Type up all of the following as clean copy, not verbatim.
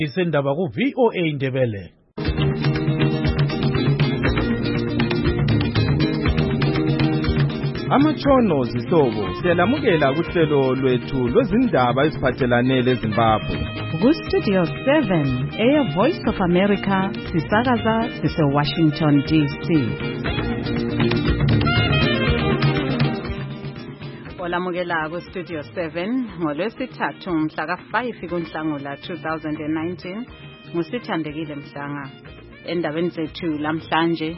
Isendaba ku VOA Indebele. Amatshono zihlobo siyalamukela kuhlelo lwethu lwezindaba eziphathelane leZimbabwe. Ku-Studio 7 Air Voice of America sisakaza sise-Washington DC. Olamukela ku-Studio 7 ngolwesithathu mhla ka-5 kuNhlangula 2019 ngusithandekile Mhlanga. Endabeni zethu lamhlanje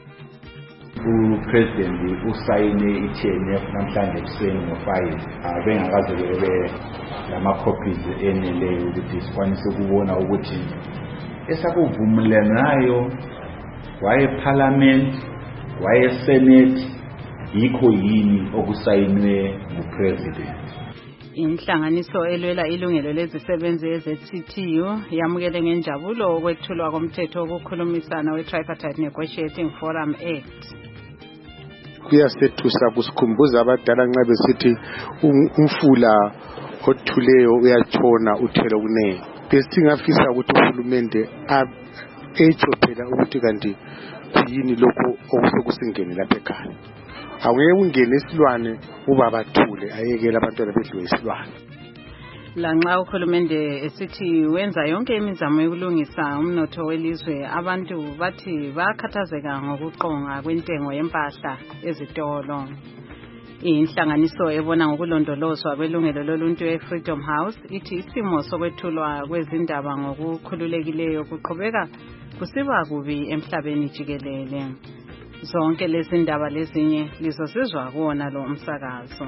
uPresident usayine iTNF namhlanje ekuseni ngo5 bengakaze bebe lama copies eneleyo ukuthi sikwanise ukubona ukuthi esakuvumulanayo waye parliament waye senate yikho yini okusayinwe nguPresident. Inhlanganiso elwela ilungelo lezisebenzi ezeCTU yamukele ngenjabulo ukwethulwa komthetho wokukhulumisana we-Tripartite Negotiating Forum Act. Kuyasethusa kusikhumbuza abadala nxa besithi umfula othuleyo uyatshona uthelo kunene. Besingafisa ukuthi uhulumende etsho phela ukuthi kanti kuyini lokho okusekusingene lapha ekhaya. Awungeke ungene esilwane ubabathule ayekela abantwana bedliwe isilwane. Lanxa uhulumende esithi wenza yonke imizamo yokulungisa umnotho welizwe, abantu bathi bakhathazeka ngokuqonga kwentengo yempahla ezitolo. Inhlanganiso ebona ngokulondolozwa kwelungelo loluntu eFreedom House ithi isimo sokwethulwa kwezindaba ngokukhululekileyo kuqhubeka kusiba kubi emhlabeni jikelele. Zonke lezi ndaba lezinye lizosizwa kuwona lo umsakazo.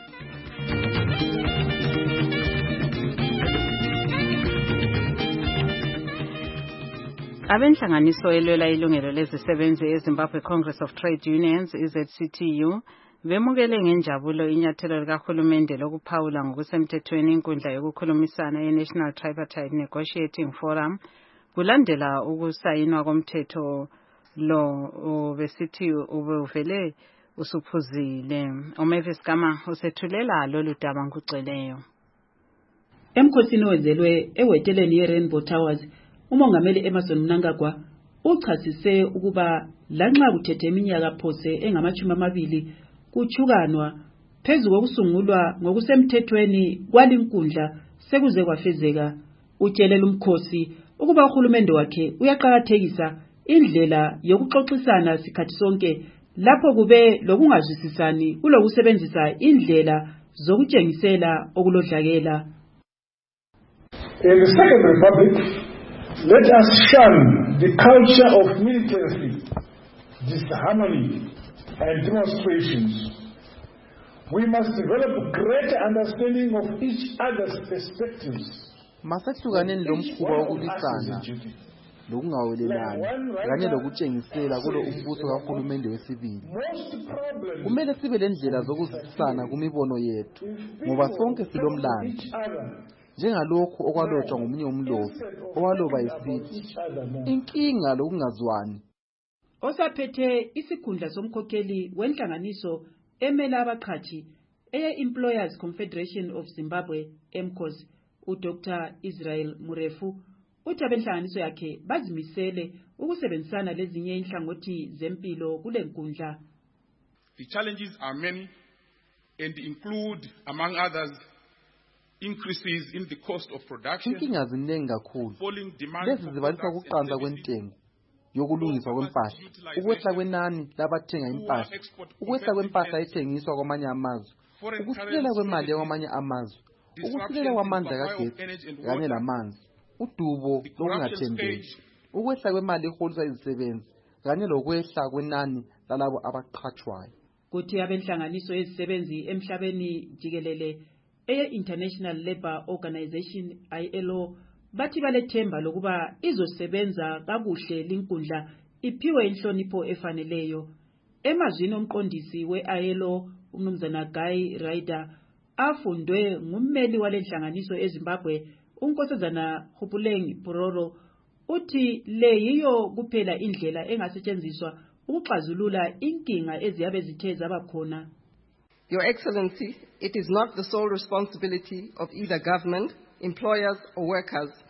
Abenhlanganiso elwela ilungelo lezisebenzi eZimbabwe Congress of Trade Unions eZCTU bemukele ngenjabulo inyathelo likahulumende lokuphawula ngokusemthethweni inkundla yokukhulumisana ye-National Tripartite Negotiating Forum kulandela ukusayinwa komthetho lo besithi ubuvele usuphuzile. Omavis Kama usethulela lolu daba ngugcweleyo. Emkhosini wenzelwe eweteleni ye-Rainbow Towers, umongameli Emmerson Mnangagwa uchasise ukuba lanxa kuthethe iminyaka phose engama-20 kuchukanwa phezu kokusungulwa ngokusemthethweni kwalinkundla sekuze kwafezeka. Utshelela umkhosi ukuba uhulumende wakhe uyaqhakathekisa indlela yokuxoxisana sikhathi sonke lapho kube lokungazwisisani kulokusebenzisa indlela zokutshengisela okulodlakela. In the Second Republic, let us shun the culture of militancy, disharmony, and demonstrations. We must develop greater understanding of each other's perspectives. Masahlukaneni lomkhuba wokulwisana lokungawelelani kanye lokutshengisela kulo umbuso kahulumende wesibili. Kumele sibe lendlela zokuzwisana kumibono yethu ngoba sonke silomlando. Njengalokho okwalotshwa ngomunye umlobi owaloba esithi inkinga lokungazwani. Osaphethe isikhundla somkhokheli wenhlanganiso emela abaqhathi eye-Employers Confederation of Zimbabwe EMCOS uDr. Israel Murefu uthi abenhlanganiso yakhe bazimisele ukusebenzisana lezinye inhlangothi zempilo kule nkundla. The challenges are many and include, among others, increases in the cost of production. Inkinga ziningi kakhulu. Lezi zibalisa ukuqansa kwentengo yokulungiswa kwempahla, ukwehla kwenani labathenga impahla, ukwehla kwempahla ethengiswa kwamanye amazwe, ukusilela kwemali kwamanye amazwe, ukusilela kwamandla kagesi kanye lamanzi, udubo lokungathembeki, ukwehla kwemali eholiswa izisebenzi kanye lokwehla kwenani lalabo abaqhatshwayo. Kuthi abenhlanganiso ezisebenzi emhlabeni jikelele eye-International Labour Organization ILO bathi balethemba lokuba izosebenza kakuhle linkundla iphiwe inhlonipho efaneleyo. Emazwini omqondisi we-ILO umnumzana Guy Ryder afundwe ngummeli walenhlanganiso eZimbabwe unkosazana Hupuleng Puroro uthi le yiyo kuphela indlela engasetshenziswa ukuxazulula inkinga eziyabe zithe zabakhona. Your Excellency, it is not the sole responsibility of either government, employers or workers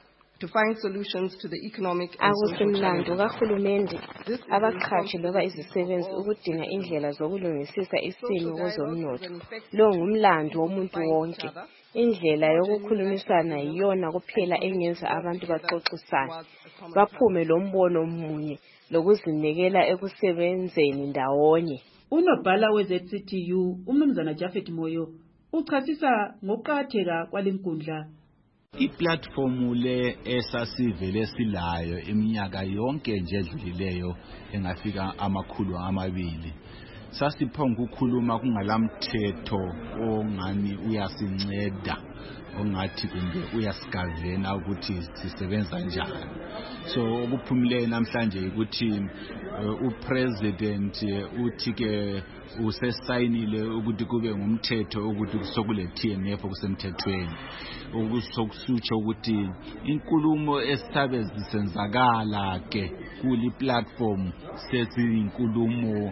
to find solutions to the economic and social akusimlando kahulumende abaqhashi loba izisebenzi ukudinga indlela zokulungisisa isimo kwezomnotho. Lo ngumlando womuntu wonke. Indlela yokukhulumisana iyona kuphela engenza abantu baxoxisane, baphume lombono munye lokuzinikela ekusebenzeni ndawonye. Unobhala we-ZCTU umnumzana Japhet Moyo uchasisa ngokuqakatheka kwalenkundla. Iplatform le esasivele silayo iminyaka yonke nje edlulileyo engafika 200 sasiphonga ukukhuluma kungalamthetho ongani uyasinceda ongathi kumbe uyasigavena ukuthi sisebenza njani. So okuphumile namhlanje ukuthi upresident uthi ke usesayinile ukuthi kube ngumthetho ukuthi kusokule TNF okusemthethweni, okusokusutsho ukuthi inkulumo esisabe zisenzakala ke kuli platform sezinkulumo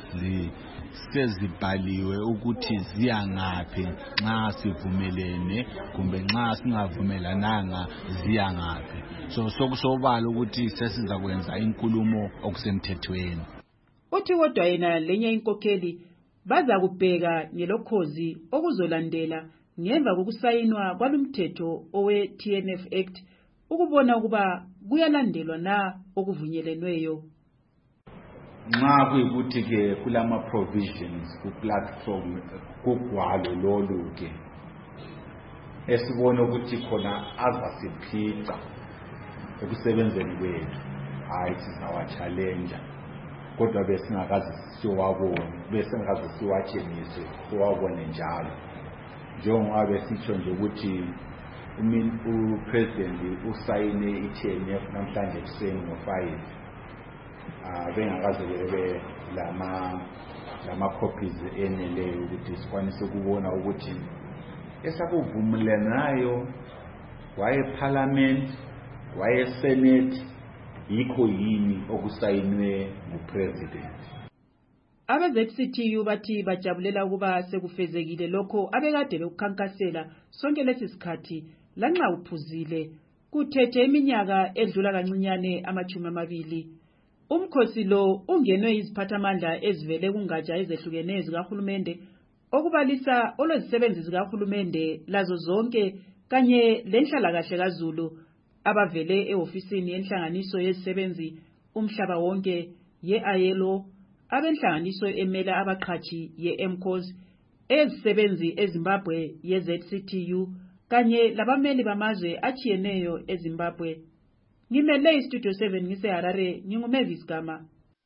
sezibhaliwe ukuthi ziyangaphi nxa sivumelene kumbe nxa singavumelananga ziyangaphi. So sokusobala ukuthi sesiza kwenza inkulumo okusemthethweni. Uthi kodwa yena lenye inkokheli baza kubheka nelokhozi okuzolandela ngemva kokusayinwa kwalomthetho owe TNF Act ukubona ukuba kuyalandelwa na okuvunyelwenweyo. Nxa kuyikuthi ke kulama provisions ku platform kugwalo lolu ke esibona ukuthi khona azasiphica ekusebenzeni kwethu, hayi sizawa challenge kodwa besingakazi siwatshengise siwabone njalo. Njengoba besitsho nje ukuthi upresident usayine iTNF namhlanje ekuseni ngo5 bengakaze bebe lama copies eneleyo ukuthi sikwanise ukubona ukuthi esakuvumelenayo waye parliament waye senate yikho yini okusayinwe ngupresident. Abe-ZCTU bathi bajabulela ukuba sekufezekile lokho abekade bekukhankasela sonke lesi sikhathi lanxa uphuzile kuthethe iminyaka edlula kancinyane 20. Umkhosi lo ungenwe iziphathamandla ezivele kungatsha ezehlukeneyo zikahulumende okubalisa olwezisebenzi zikahulumende lazo zonke kanye lenhlalakahle kaZulu abavele eofisini yenhlanganiso yezisebenzi umhlaba wonke ye-ILO, abenhlanganiso emela abaqhashi ye-MCOS, ezisebenzi eZimbabwe ye-ZCTU kanye labameli bamazwe achiyeneyo eZimbabwe. Ngimele iStudio 7 ngiseHarare, nginguMavis Gama.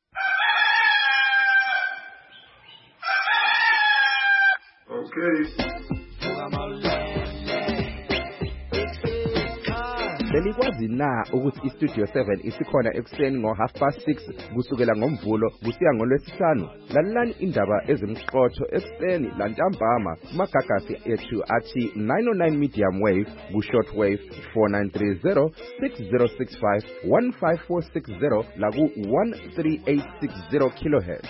Okay. Belikwazi na ukuthi iStudio 7 isikhona ekuseni ngo6:30 kusukela ngoMvulo kusiya ngoLwesihlanu? Lalelani indaba ezimqotho ekuseni lantambama kumagagasi ethu athi 909 medium wave ku-short wave 4930 6065 15460 laku 13860 kilohertz.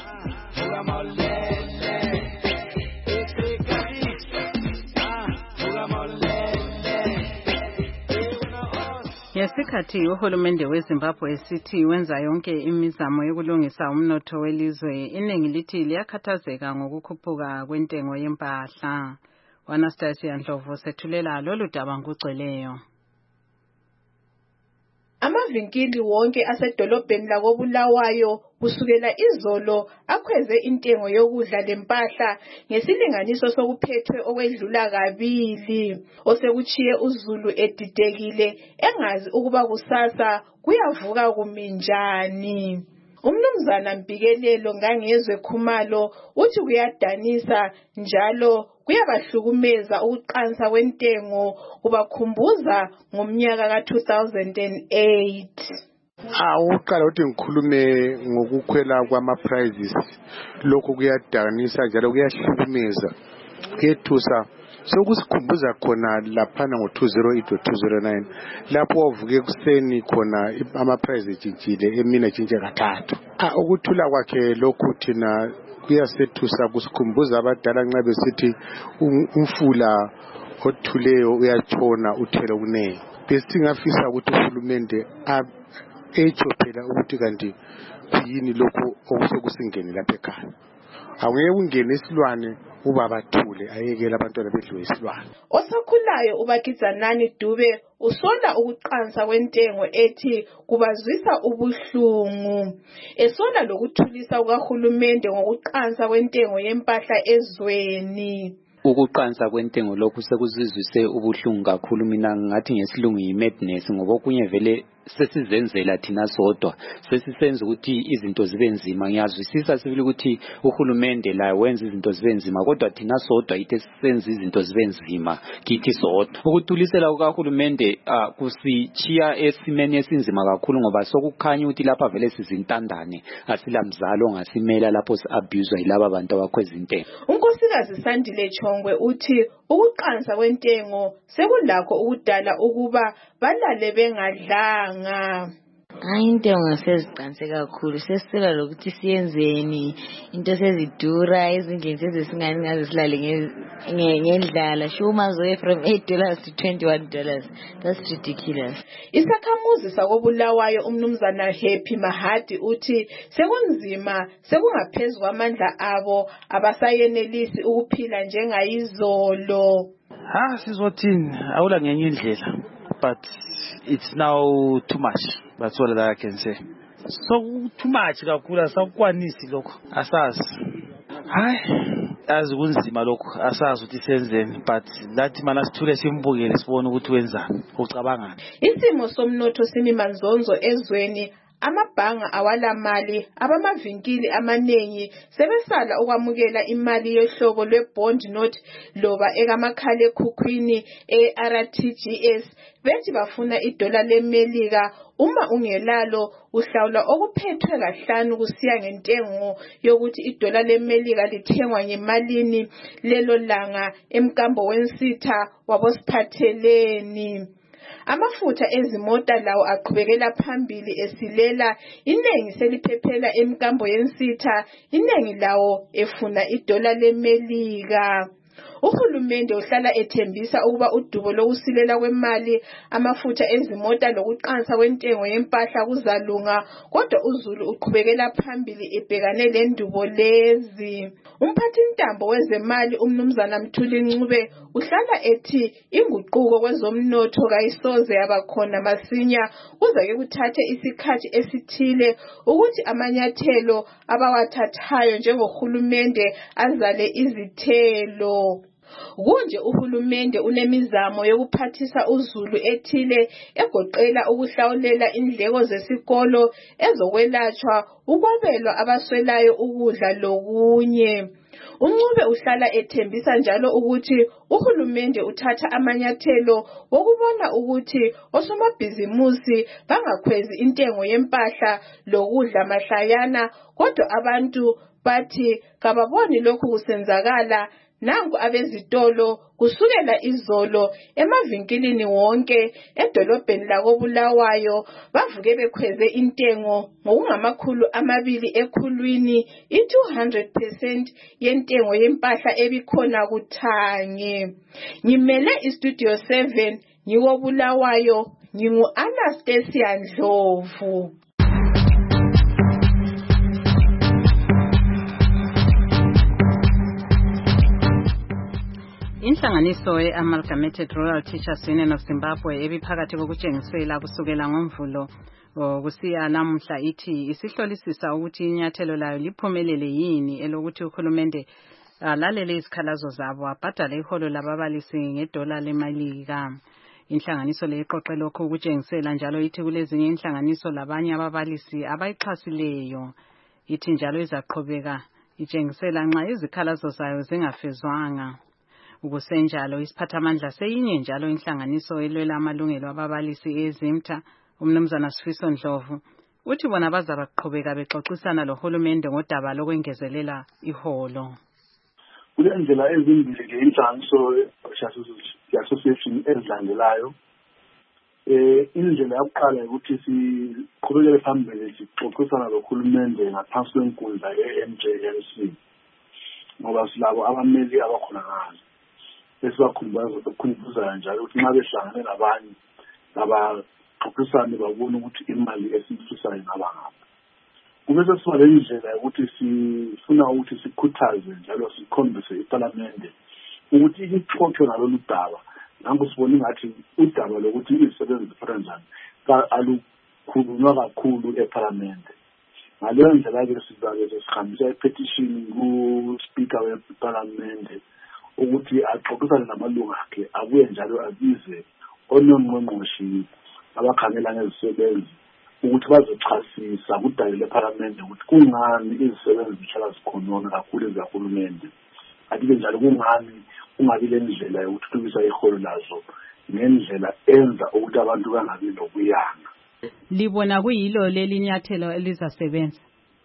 Ngesikhathi uhulumende weZimbabwe esithi wenza yonke imizamo yokulungisa umnotho welizwe, iningi lithi liyakhathazeka ngokukhuphuka kwentengo yempahla. Anastasia Ndlovu sethulela lolu daba ngugcweleyo. Amavinkili wonke asedolobheni lakoBulawayo kusukela izolo akhweze intengo yokudla lempahla ngesilinganiso sokuphethwe okwedlula kabili, osekuchiye uZulu edidekile engazi ukuba kusasa kuyavuka kuminjani. Umnumzana Mpikelelo Ngangezwe Khumalo uthi kuyadanisa njalo kuyabahlukumeza ukuqansa kwentengo kubakhumbuza ngomnyaka ka2008. Uqala uthi ngikhulume ngokukhwela kwama prices, lokho kuyadanisa njalo kuyahlukumeza kuyethusa. Sokusikhumbuza khona laphana ngo208 209 lapho wavuke kuseni khona ama price ejintshile emina ejintshile kathathu. Ukuthula kwakhe lokhu thina kuyasethusa kusikhumbuza abadala nxa besithi umfula othuleyo uyatshona uthele kunene. besingafisa ukuthi uhulumende etsho phela ukuthi kanti yini lokho okusekusingenile lapha ekhaya. Awungeke ungene isilwane ubaba Thule ayekela abantwana bedliwe isilwane. Osakhulayo uBakizanani Dube usola ukuqansa kwentengo ethi kubazwisa ubuhlungu. Esola lokuthulisa ukahulumende ngokuqansa kwentengo yempahla ezweni. Ukuqansa kwentengo lokhu sekuzizwise ubuhlungu kakhulu. Mina ngathi ngesilungu yi-madness ngoba okunye vele sesizenzela thina sodwa, sesisenza ukuthi izinto zibe nzima. Ngiyazwisisa sibili ukuthi uhulumende la wenza izinto zibe nzima, kodwa thina sodwa yithe sisenza izinto zibe nzima kithi sodwa. Ukutulisela ukahulumende kusichiya esimeni esinzima kakhulu ngoba sokukhanya ukuthi lapha vele sizintandane, asilamzalo ongasimela lapho si-abuswa yilaba bantu abakhweza intengo. Unkosikazi Sandile Chongwe uthi ukuqansa kwentengo sekulakho ukudala ukuba balale bengadlanga. Hayi, intengo seziqanse kakhulu, sesicela lokuthi siyenzeni, into sezidura, izindlini sezisingani ngaze silale ngendlala. Shumas away from $8 to $21. That's ridiculous. Isakhamuzi sakobulawayo umnumzana Happy Mahadi uthi sekunzima, sekungaphezulu kwamandla abo, abasayenelisi ukuphila njengayizolo. Sizothini awula ngenye indlela, but it's now too much. That's all that I can say. So too much kakhulu, asakwanisi lokho, asazi. Hayi, azi kunzima lokho, asazi ukuthi senzeni, but lathi mana sithule simbukele sibone ukuthi wenzani, ucabangani. Isimo somnotho simi manzonzo ezweni. Amabhanga awala mali, abamavinkili amanengi sebesala ukwamukela imali yohlobo lwe-bond note loba ekamakhala ekhukhwini e-RTGS. Bethi bafuna $1 leMelika, uma ungelalo uhlawula okuphethwe kahlanu kusiya ngentengo yokuthi $1 leMelika lithengwa ngemalini lelo langa emkambo wensitha wabosiphatheleni. Amafutha ezimota lawo aqhubekela phambili esilela, inengi seliphephela emkambo yensitha, inengi lawo efuna $1 leMelika. Uhulumende uhlala ethembisa ukuba udubo lokusilela kwemali, amafutha ezimota lokuqansa kwentengo yempahla kuzalunga, kodwa uZulu uqhubekela phambili ebhekane lendubo lezi. Umphathintambo wezemali umnumzana Mthuli Ncube uhlala ethi inguquko kwezomnotho kayisoze yabakhona masinya, kuzake kuthathe isikhathi esithile ukuthi amanyathelo abawathathayo njengohulumende azale izithelo. Kunje uhulumende unemizamo yokuphathisa uZulu ethile egoqela ukuhlawulela indleko zesikolo, ezokwelatshwa, ukwabelwa abaswelayo ukudla lokunye. Uncube uhlala ethembisa njalo ukuthi uhulumende uthatha amanyathelo wokubona ukuthi osomabhizimusi bangakhwezi intengo yempahla lokudla mahlayana, kodwa abantu bathi kababoni lokhu kusenzakala. Nangu abezitolo kusukela izolo emavinkilini wonke edolobheni lakobulawayo bavuke bekhweze intengo ngokungama200 ekhulwini, i200% yentengo yempahla ebikhona kuthange. Ngimele istudio 7 ngikobulawayo, ngingu Anastasia Ndlovu. Inhlanganiso ye-Amalgamated Rural Teachers Union of Zimbabwe ebiphakathi kokutshengisela kusukela ngoMvulo kusiya namuhla ithi isihlolisisa ukuthi inyathelo layo liphumelele yini elokuthi uhulumende lalele izikhalazo zabo abhadale iholo lababalisi $1 leMelika. Inhlanganiso le iqoqe lokho ukutshengisela njalo ithi kulezinye inhlanganiso labanye ababalisi abayixhasileyo. Ithi njalo izaqhubeka itshengisela nxa izikhalazo zayo zingafezwanga. Ukusenjalo isiphathamandla seyinye njalo inhlanganiso elwela amalungelo ababalisi eZimta, umnumzana Sifiso Ndlovu, uthi bona bazabaqhubeka bexoxisana lohulumende ngodaba lokwengezelela iholo. Kulendlela ezimbili ke inhlanganiso ye-association ezilandelayo. Indlela yokuqala ukuthi siqhubekele phambili sixoxisana lohulumende ngaphansi kwenkundla ye-MJMC ngoba silabo abameli abakhona ngazo. Esibakhumbuza njalo ukuthi nxa behlangane nabanye abaxoxisane babone ukuthi imali esiyifisayo ingaba ngaphi. Kube sesiba le ndlela yokuthi sifuna ukuthi sikhuthaze njalo sikhombise iParliament ukuthi ixoxwe ngalolu daba. Nangu sibona ngathi udaba lokuthi izisebenzi ziphatha njani alukhulunywa kakhulu eParliament. Ngaleyo ndlela ke sizake sihambisa ipetition ku-Speaker weParliament ukuthi axoxisane namalungu akhe abuye njalo abize onongqongqoshi abakhangela ngezisebenzi ukuthi bazochasisa kudale leParliament ukuthi kungani izisebenzi zihlala zikhonona kakhulu ezahulumende. Ati-ke njalo kungani kungabi le ndlela yokuthuthukisa iholo lazo ngendlela enza ukuthi abantu bangabi nokuyanga. Libona kuyilo leli nyathelo elizasebenza?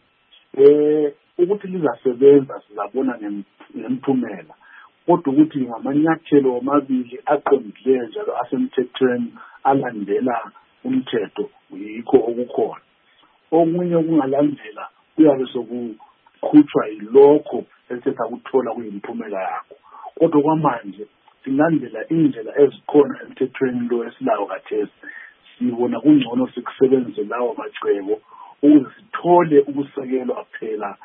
Ukuthi lizasebenza sizabona ngemphumela. Kodwa ukuthi ngamanyathelo amabili aqondileyo njalo asemthethweni alandela umthetho yikho okukhona. Okunye okungalandela kuyabe sokukhutshwa yilokho esetha kuthola kuyimphumela yakho. Kodwa kwamanje silandela indlela ezikhona emthethweni lo esilayo kathesi. Sibona kungcono sikusebenzise lawo macebo ukuze sithole ukusekelwa phela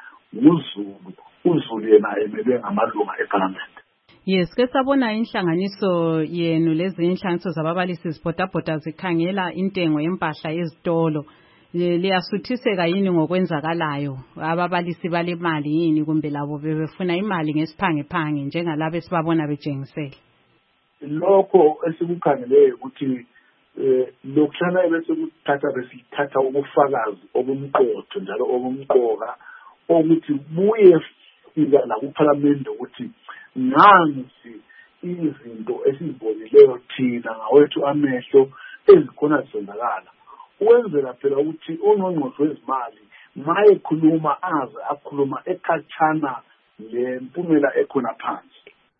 uZulu yena emelwe ngamalunga eParliament. Yes, ke sabona inhlanganiso yenu lezi inhlanganiso zababalisi zibhodabhoda zikhangela intengo yempahla ezitolo. Liyasuthiseka yini ngokwenzakalayo? Ababalisi balemali yini kumbe labo befuna imali ngesiphangephange njengalabo esibabona bejengisela? Lokho esikukhangeleyo ukuthi lokuhlala bese besithatha ubufakazi obumqotho njalo obumqoka ukuthi buye fika la kuParliament ukuthi nansi izinto esizibonileyo thina ngawethu amehlo ezikhona zisenzakala. Ukwenzela phela ukuthi ungqongqoshe wezimali maye khuluma akhuluma ekhatshana lempumela ekhona phansi.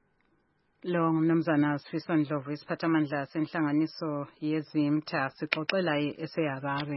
Lo ngumnumzana Sifiso Ndlovu isiphathamandla senhlanganiso yezimtha sixoxela eseyababe.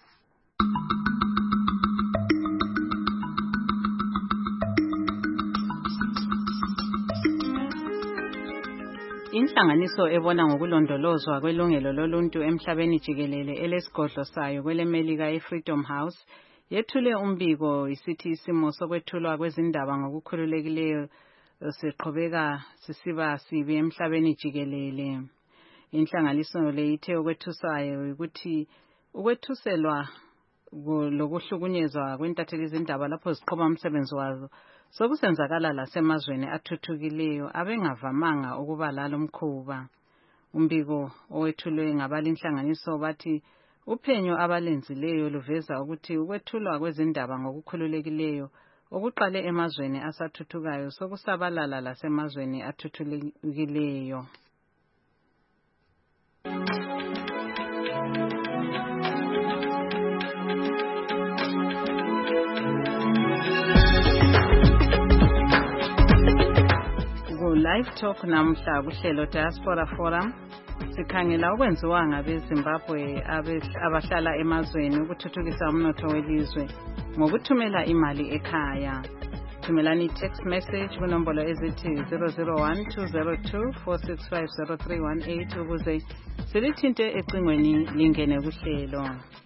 Inhlanganiso ebona ngokulondolozwa kwelungelo loluntu emhlabeni jikelele elesigodlo sayo kwelemelika eFreedom House yethule umbiko isithi isimo sokwethulwa kwezindaba ngokukhululekileyo siqhubeka sisiba sibi emhlabeni jikelele. Inhlanganiso le ithe okwethusayo ukuthi ukwethuselwa lokuhlukunyezwa kwentatheli izindaba lapho ziqhuba umsebenzi wazo sokusenzakala lasemazweni athuthukileyo abengavamanga ukuba lalo mkhuba. Umbiko owethulwe ngabalinhlanganiso bathi uphenyo abalenzileyo luveza ukuthi ukwethulwa kwezindaba ngokukhululekileyo okuqale emazweni asathuthukayo sokusabalala lasemazweni athuthukileyo. Live Talk namhla kuhlelo Diaspora Forum sikhangela okwenziwa ngabeZimbabwe abahlala emazweni ukuthuthukisa umnotho welizwe ngokuthumela imali ekhaya. Thumelani text message kunombolo ezithi 0012024650318 ukuze silithinte ecingweni lingene kuhlelo.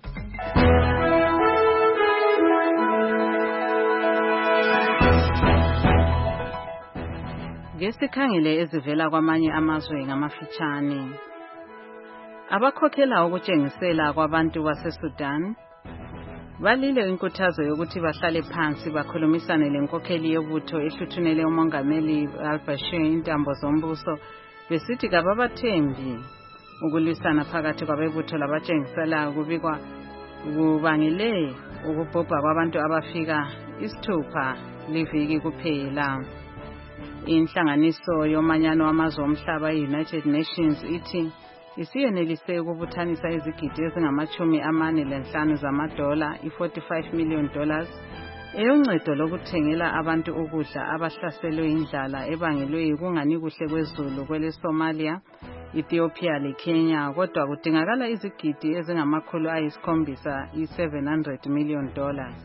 Ngesikhangele ezivela kwamanye amazwe ngamafitshane. Abakhokhela ukutshengisela kwabantu baseSudan balile inkuthazo yokuthi bahlale phansi bakhulumisane lenkokheli yobutho ehluthunele umongameli al-Bashir intambo zombuso besithi kababathembi ukulwisana phakathi kwabebutho labatshengisela kubikwa kubangele ukubhubha kwabantu abafika 6 liviki kuphela. Inhlanganiso yomanyano wamazwe omhlaba United Nations ithi isiyenelise ukubuthanisa izigidi ezingama-45 zamadola $45 million eyoncedo lokuthengela abantu ukudla abahlaselwe indlala ebangelwe ukungani kuhle kwezulu kwele Somalia, Ethiopia leKenya kodwa kudingakala izigidi ezingama-700 million dollars.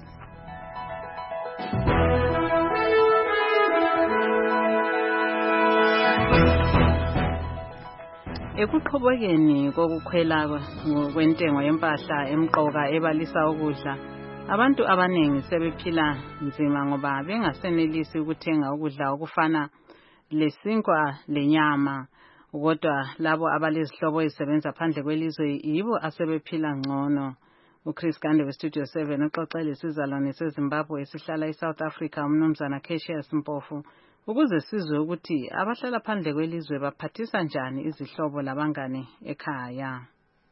Ekuqhubekeni kokukhwela kwentengo yempahla emqoka ebalisa ukudla, abantu abaningi sebephila nzima ngoba bengasenelisi ukuthenga ukudla okufana lesinkwa lenyama. Kodwa labo abalezihlobo ezisebenza phandle kwelizwe yibo asebephila ngcono. uChris Gande weStudio 7 uxoxele isizalwane seZimbabwe esihlala eSouth Africa umnumzana Cassius Mpofu ukuze sizwe ukuthi abahlala phandle kwelizwe baphathisa njani izihlobo labangane ekhaya.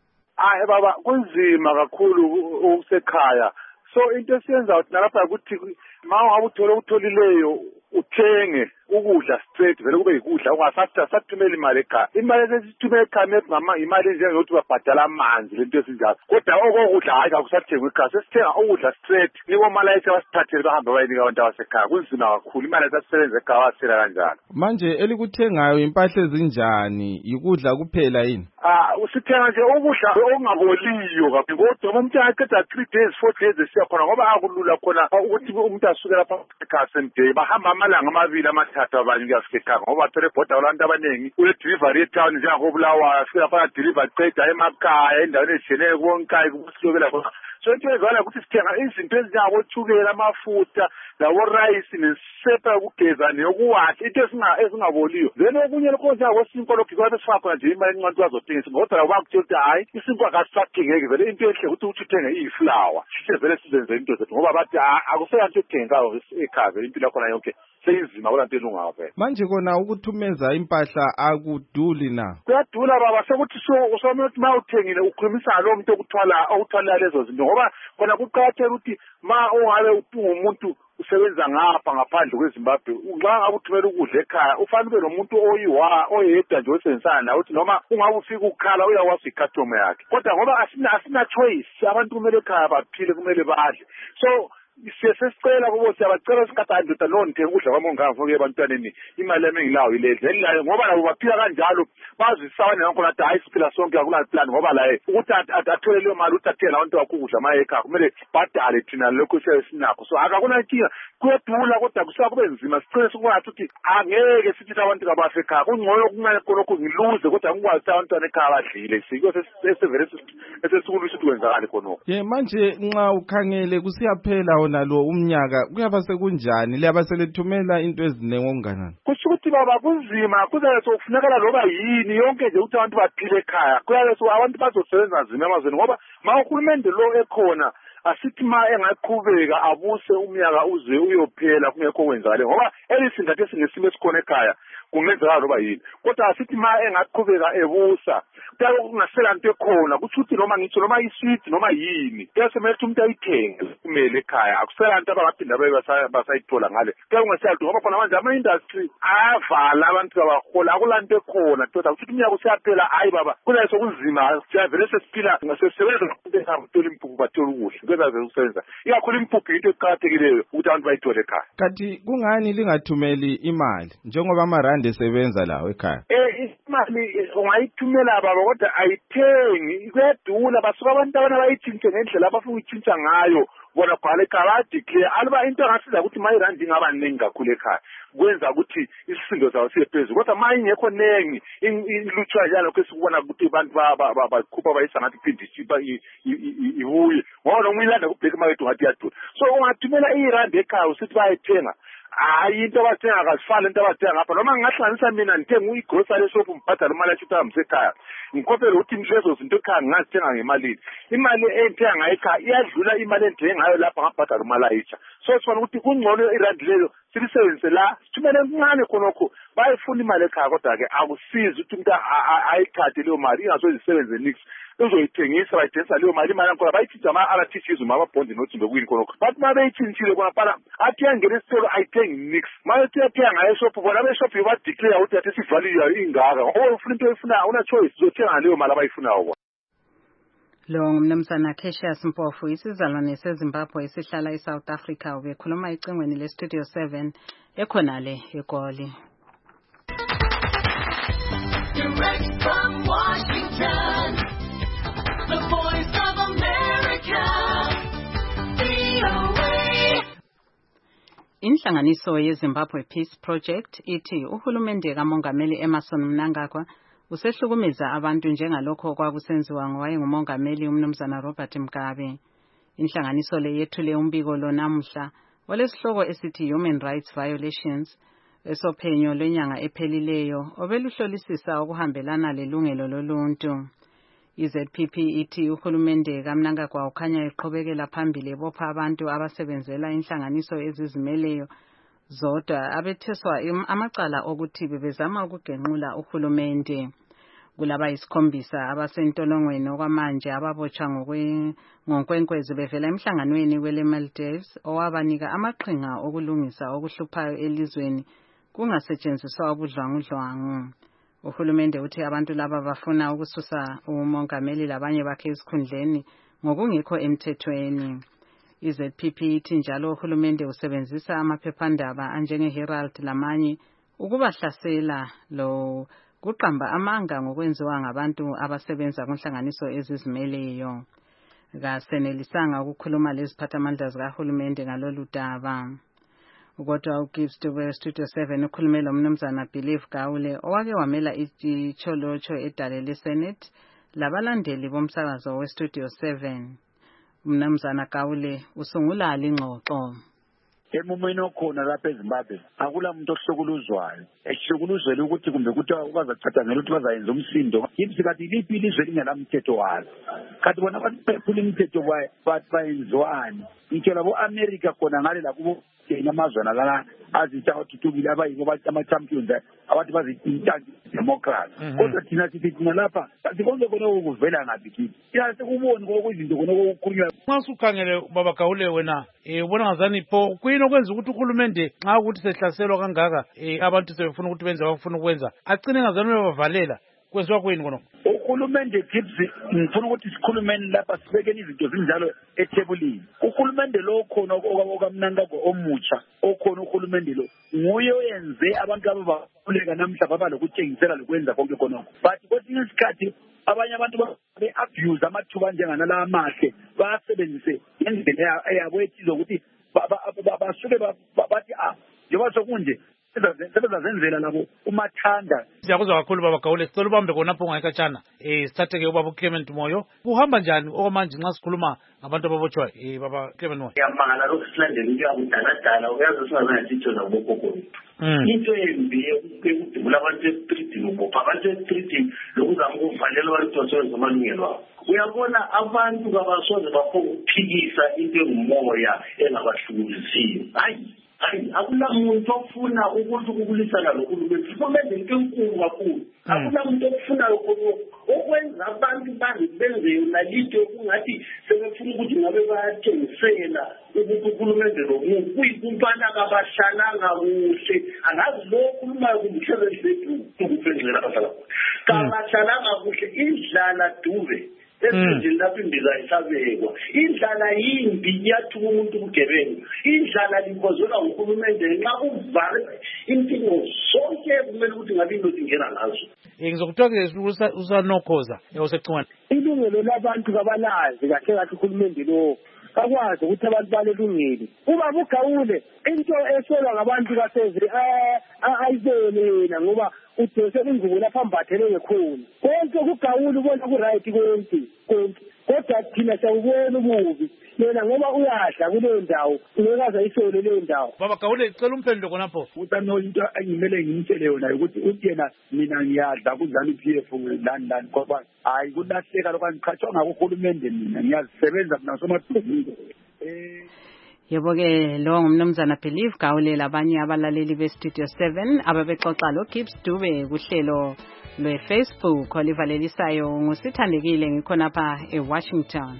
Baba kunzima kakhulu ukusekhaya. So into esiyenza nalapha ukuthi ma utholile uthenge ukudla straight vele kube ikudla ungasathumela imali ekhaya. Imali esithumela ekhaya ngama imali njengokuthi babhadala amanzi lento esinjalo. Kodwa okokudla hayi akusathengwa ekhaya. Sesithenga ukudla straight. Nibo malayithe basithathele bahambe bayinika abantu abasekhaya. Kunzima kakhulu imali esisebenza ekhaya wasela kanjalo. Manje elikuthengayo impahla ezinjani? Ikudla kuphela yini? Usithenga nje ukudla okungaboliyo kakhulu. Kodwa umuntu aqeda 3 days 4 days esiya khona ngoba akulula khona ukuthi umuntu asuke lapha ekhaya semday bahamba amalanga amabili amathathu abanye kuyafika ekhaya ngoba phela ebhoda abantu abaningi ule delivery etown njengobulawayo afika lapha deliver qeda emakhaya endaweni ejiyeneyo konke kusilobela khona. So into ezala ukuthi sithenga izinto ezinjengabo thukela amafutha lawo rice nesepa yokugeza neyokuwathi into ezingaboliyo. Then okunye lokho njengabo sinko lokho kwabe sifakwa nje imali encane bazothengisa ngoba la bakutshela ukuthi hayi isinko akasathengeki vele into ehle ukuthi uthenge iflower. Sithe vele sizenze into zethu ngoba bathi akuseyanto ethengayo ekhaya impilo yakho yonke seyizima kulanto elungayo phela. Manje kona ukuthumeza impahla akuduli na? Kuyadula baba sekuthi usomuntu ma uthengile ukhulumisa lo muntu okuthwala lezo zinto ngoba khona kuqhatheka ukuthi ma ungabe umuntu usebenza ngapha ngaphandle kweZimbabwe unxa ngabe uthumela ukudla ekhaya ufanele ube nomuntu oyedwa nje osebenzisana nawe uthi noma ungabe ufika ukukhala uyakwazi icustomer yakhe. Kodwa ngoba asina choice abantu kumele ekhaya baphile kumele badle. So sesicela kubo siyabacela sikhatha ndoda nonithenga ukudla kwamonganga ngoke ebantwaneni imali emingilayo iledle ngoba labo baphila kanjalo bazisawane ngakho nathi hayi siphila sonke akula plan ngoba la ukuthi athole leyo mali uthathela abantu bakho ukudla maye ekhaya kumele badale thina lokho sinakho. So akakuna inkinga kuyadula kodwa kusaba kube nzima sicela sikwazi ukuthi angeke sithi abantu kabafe ekhaya kungcono kungaye khonokho ngiluze kodwa ngikwazi abantwana ekhaya badlile sikho sesivele esesikhulisa ukuthi kwenzakala khonokho. Manje nxa ukhangele kusiyaphela nalo umnyaka kuyaba sekunjani liyaba selithumela into ezinengi okunganani? Kusho ukuthi baba kunzima kuzabe sokufunekala loba yini yonke nje ukuthi abantu baphile ekhaya kuyabe so abantu bazosebenza nzima emazweni ngoba ma uhulumende lo ekhona asithi ma engaqhubeka abuse umnyaka uze uyophela kungekho kwenzakale ngoba elisingathe singesimo esikhona ekhaya kungenzeka loba yini kodwa asithi ma engaqhubeka ebusa kuyabe kungasela into ekhona kusho ukuthi noma ngitsho noma isweet noma yini kuyasemele ukuthi umuntu ayithenge kumele ekhaya akusela into abangaphinda basayithola ngale kuyabe kungasela ngoba khona manje ama-industry ayavala abantu abahola akulanto ekhona kodwa kusho ukuthi umnyaka usiyaphela hayi baba kunayo sokunzima siyavele sesiphila sisebenza ngokuthola impuphu bathola ukudla kuyenzavele ukusebenza ikakhulu impuphu into eqakathekileyo ukuthi abantu bayithole ekhaya. Kanti kungani lingathumeli imali njengoba amarandi esebenza lawo ekhaya? Imali ungayithumela baba kodwa ayithengi kuyadula basuka abantu abana bayitshintshe ngendlela abafuna ukuyitshintsha ngayo bona khona ekhaya bayadeclare aluba into engasiza ukuthi ma irandi ingaba ningi kakhulu ekhaya kwenza ukuthi isisindo zawo siye phezulu kodwa ma ingekho nengi ilutshwa njalo kwesikubona ukuthi abantu bakhupha bayisa ngathi phinde ibuye ngoba noma uyilanda kublack market ungathi iyadula. So ungathumela irandi ekhaya usithi bayayithenga hayi into abathenga akazifani into abathenga ngapha noma ngingahlanganisa mina ngithenga igrocery eshop ngibhadala imali yashuta ngisekhaya ngikhophela ukuthi lezo zinto ekhaya ngingazithenga ngemalini imali engithenga ngayo ekhaya iyadlula imali engithenga ngayo lapha ngabhadala imali ayitsha. So sifuna ukuthi kungcono irandi leyo silisebenzise la sithumele kuncane khonokho bayifuna imali ekhaya kodwa-ke akusizi ukuthi umuntu ayithathe leyo mali ingasozisebenze nix uzoyithengisa bayithengisa leyo mali imali yakhona bayithintsha ama-RTGs ama-bond nothi bekuyini khonokho bathi ma beyithintshile khona phana athi yangena esitolo ayithengi nix ma ethi yathenga ngayo eshophu bona abeshophu badeclare ukuthi athi sivaliyo ingaka ngoba ufuna into oyifunayo una-choice uzothenga leyo mali abayifunayo. Lo ngumnumzana Cassius Mpofu isizalwane seZimbabwe esihlala eSouth Africa ubekhuluma ecingweni leStudio 7 ekhonale eGoli. Direct from Washington, the voice of America, VOA. Inhlanganiso yeZimbabwe Peace Project ithi uhulumende kaMongameli Emmerson Mnangagwa usehlukumeza abantu njengalokho kwakusenziwa ngowayengumongameli umnumzana Robert Mugabe. Inhlanganiso le yethule umbiko lo namuhla olesihloko esithi Human Rights Violations esophenyo lwenyanga ephelileyo obeluhlolisisa ukuhambelana lelungelo loluntu. IZPP ithi uhulumende kaMnangagwa ukhanya eqhubekela phambili ebopha abantu abasebenzela inhlanganiso ezizimeleyo zodwa abetheswa amacala okuthi bebezama ukugenqula uhulumende. Kulaba yisikhombisa abasentolongweni okwamanje ababotshwa ngokwenkwezi bevela emhlanganweni wele Maldives owabanika amaqhinga okulungisa okuhluphayo elizweni kungasetshenziswa ubudlwangudlwangu. Uhulumende uthi abantu laba bafuna ukususa umongameli labanye bakhe esikhundleni ngokungekho emthethweni. IZPP ithi njalo uhulumende usebenzisa amaphephandaba anjenge Herald lamanye ukubahlasela lo kuqamba amanga ngokwenziwa ngabantu abasebenza kunhlanganiso ezizimeleyo. Kasenelisanga ukukhuluma leziphathamandla zikahulumende ngalolu daba. Kodwa uGibbs Dube Studio 7 ukhulume lo mnumzana Believe Gawule owake wamela icholocho edale leSenate labalandeli bomsakazo weStudio 7. Mnumzana Gawule usungula ingxoxo. Emumeni okhona lapha eZimbabwe akula muntu ohlukuluzwayo ehlukuluzwela ukuthi kumbe ukuthi bazathathangela ukuthi bazayenza umsindo Gibbs kathi liphi ilizwe lingelamthetho walo kathi bona baphula imithetho bayenziwani ngitsho labo America khona ngale lakubo amazwana lana azitha uthuthukile abayibo ama-champions abathi bazithinta democracy kodwa thina sithi thina lapha sikonke khona ukuvela ngaphi kithi sikuboni kokuzinto khona okukhulunywa nxa usukhangele baba Gawule wena ubona ngazani pho kuyini okwenza ukuthi uhulumende nxa ukuthi sehlaselwa kangaka abantu sebefuna ukuthi benze abafuna ukwenza agcine ngazani bavalela kwenziwa kuyini khona uhulumende Gibbs ngifuna ukuthi sikhulumeni lapha sibekeni izinto zinjalo ethebulini uhulumende lo khona okaMnangagwa omutsha okhona uhulumende lo nguye oyenze abantu ababaleka namhla baba lokutshengisela lokwenza konke khona but kwesinye isikhathi abanye abantu be-abuse amathuba njenganala amahle basebenzise ngendlela yabo ethize ukuthi basuke bathi njengoba sokunje sebezazenzela labo umathanda. Siyakuzwa kakhulu baba Gawule sicela ubambe khonapho ungayikhatshana sithatheke ubaba Clement Moyo kuhamba njani okwamanje nxa sikhuluma ngabantu ababotshwa baba Clement Moyo. Ngiyamangala lokhu silandela into yakudala uyazi singaze sitsho nakubogogo into embi ukudubula abantu estreetini ubopha abantu estreetini lokuzama ukuvalela abantu basebenza amalungelo abo uyabona abantu kabasoze baphikisa into engumoya engabahlukulisiyo hayi akula muntu ofuna ukuthi ukulisana nohulumende uhulumende into enkulu kakhulu akula muntu ofuna okwenza abantu benze yona lito kungathi sebefuna ukuthi ngabe bayathengisela ukuthi uhulumende lo kuyikuntwana kabahlalanga kuhle angazi lo khulumayo kumsebenzi bethu ukuphendlela abadala kabahlalanga kuhle indlala Dube esizini lapho imbiza isabekwa indlala yimbi iyathuka umuntu ubugebengu indlala likozela uhulumende nxa uvale impilo sonke kumele ukuthi ngabe into ingena ngazo ngizokuthokozela usanokhoza usecingwane ilungelo labantu kabalazi kahle kahle uhulumende lo akwazi ukuthi abantu balelungile ubaba uGawule into esolwa ngabantu kaseze ayibone yena ngoba udose ingubo lapha ambathele ngekhona konke uGawule ubona ku-right konke kodwa thina siyawubona ububi yena ngoba uyadla kuleyo ndawo ngekaze ayisole leyo ndawo. Baba Gawule cela umphendule khonapho utano into engimele ngimtshele yona ukuthi uyena mina ngiyadla kuZANU-PF lani ngoba hayi kulahleka lokho angiqhatshwa ngakuhulumende mina ngiyazisebenza mina somadumile Yebo-ke lo ngumnumzana Believe Gawule labanye abalaleli beStudio 7 ababexoxa lo Gibbs Dube kuhlelo lwe-Facebook olivalelisayo ngusithandekile ngikhonapha eWashington.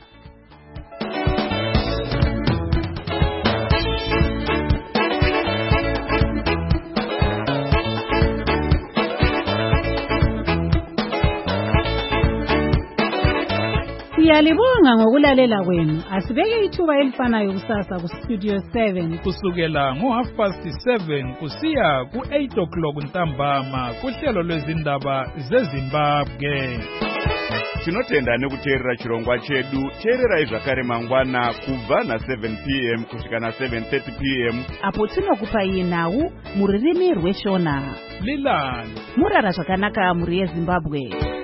Siyalibonga ngokulalela kwenu. Asibeke ithuba elifanayo kusasa ku Studio 7 kusukela ngo7:30 kusiya ku8 o'clock ntambama kuhlelo lwezindaba zeZimbabwe. tinotenda nekuteerera chirongwa chedu. Teererai zvakare mangwana kubva na7 p.m. kusvika na7:30 p.m. apo tinokupai nhau muririmi rweshona. Lilan murara zvakanaka muri yeZimbabwe.